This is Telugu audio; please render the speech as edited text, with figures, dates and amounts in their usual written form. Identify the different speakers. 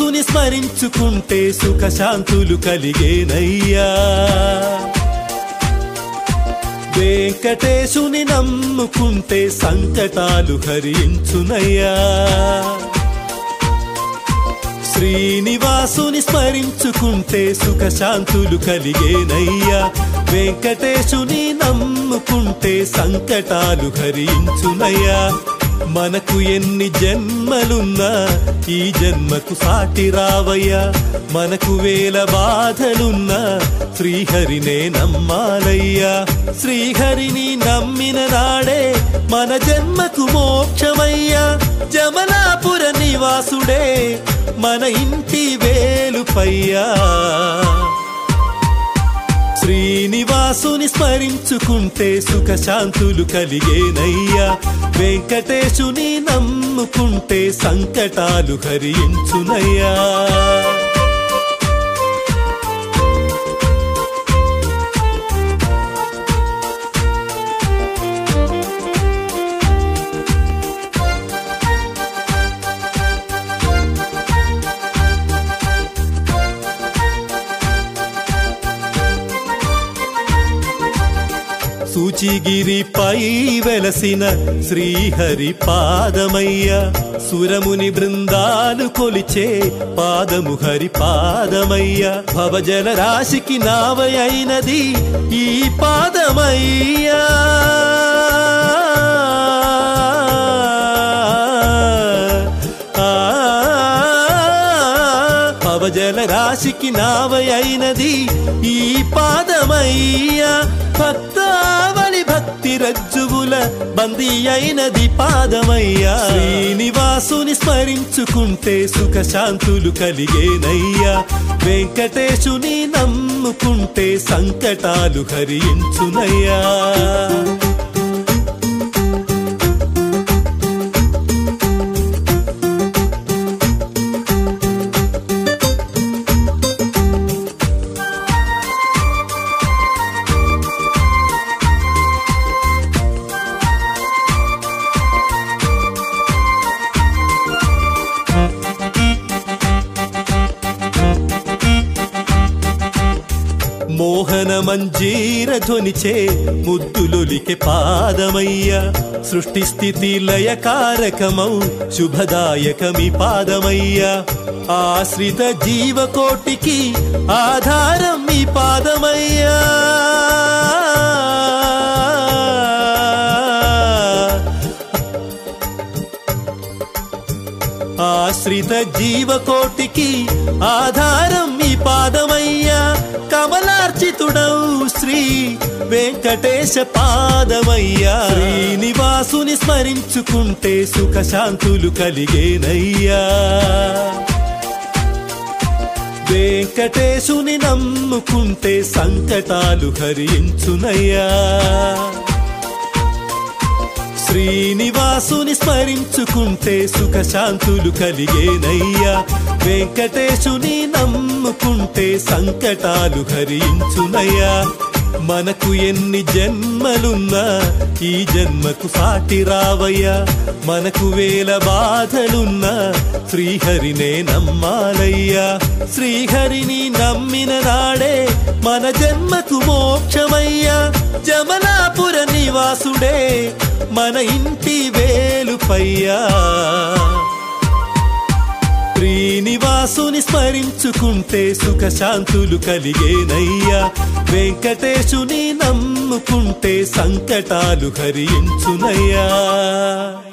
Speaker 1: శ్రీనివాసుని స్మరించుకుంటే సుఖశాంతులు కలిగేనయ్యా వెంకటేశుని నమ్ముకుంటే సంకటాలు హరించునయ్యా శ్రీనివాసుని స్మరించుకుంటే సుఖశాంతులు కలిగేనయ్యా వెంకటేశుని నమ్ముకుంటే సంకటాలు హరించునయ్యా మనకు ఎన్ని జన్మలున్నా ఈ జన్మకు సాటి రావయ్యా మనకు వేల బాధలున్నా శ్రీహరినే నమ్మాలయ్యా శ్రీహరిని నమ్మిన నాడే మన జన్మకు మోక్షమయ్యా జమలాపుర నివాసుడే మన ఇంటి వేలుపయ్యా శ్రీనివాసుని స్మరించుకుంటే సుఖశాంతులు కలిగేనయ్యా వెంకటేశుని నమ్ముకుంటే సంకటాలు హరించునయ్యా సూచిగిరిపై వెలసిన శ్రీహరి పాదమయ్యా సురముని బృందాలు కొలిచే పాదము హరి పాదమయ్యా భవజల రాశికి నావై అయినది ఈ పాదమయ్యా భవజల రాశికి నావై అయినది ఈ పాదమయ్యా భక్తావళి భక్తి రజ్జువుల బందీ అయినది పాదమయ్యా శ్రీనివాసుని స్మరించుకుంటే సుఖశాంతులు కలిగేనయ్యా వెంకటేశుని నమ్ముకుంటే సంకటాలు హరించునయ్యా మోహన మంజీర ధ్వనిచే ముద్దులొలికే పాదమయ్యా సృష్టి స్థితి లయకారకమౌ శుభదాయకమి పాదమయ్యా ఆశ్రిత జీవకోటికి ఆధారం మీ పాదమయ్యా ఆశ్రిత జీవకోటికి ఆధారం మీ పాదమయ్యా కమలార్చితుడవు శ్రీ వెంకటేశ పాదమయ్యా శ్రీనివాసుని స్మరించుకుంటే సుఖశాంతులు కలిగేనయ్యా వెంకటేశుని నమ్ముకుంటే సంకటాలు హరించునయ్యా శ్రీనివాసుని స్మరించుకుంటే సుఖశాంతులు కలిగేనయ్యా వెంకటేశుని నమ్ముకుంటే సంకటాలు హరించునయ్యా మనకు ఎన్ని జన్మలున్నా ఈ జన్మకు సాటి రావయ్యా మనకు వేల బాధలున్నా శ్రీహరినే నమ్మాలయ్యా శ్రీహరిని నమ్మిన నాడే మన జన్మకు మోక్షమయ్యా జమలాపుర నివాసుడే మన ఇంటి వేలుపయ్యా శ్రీనివాసుని స్మరించుకుంటే సుఖశాంతులు కలిగేనయ్యా వెంకటేశుని నమ్ముకుంటే సంకటాలు హరించునయ్యా